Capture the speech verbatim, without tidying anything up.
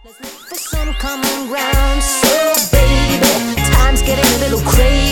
For some common ground, so baby, time's getting a little crazy.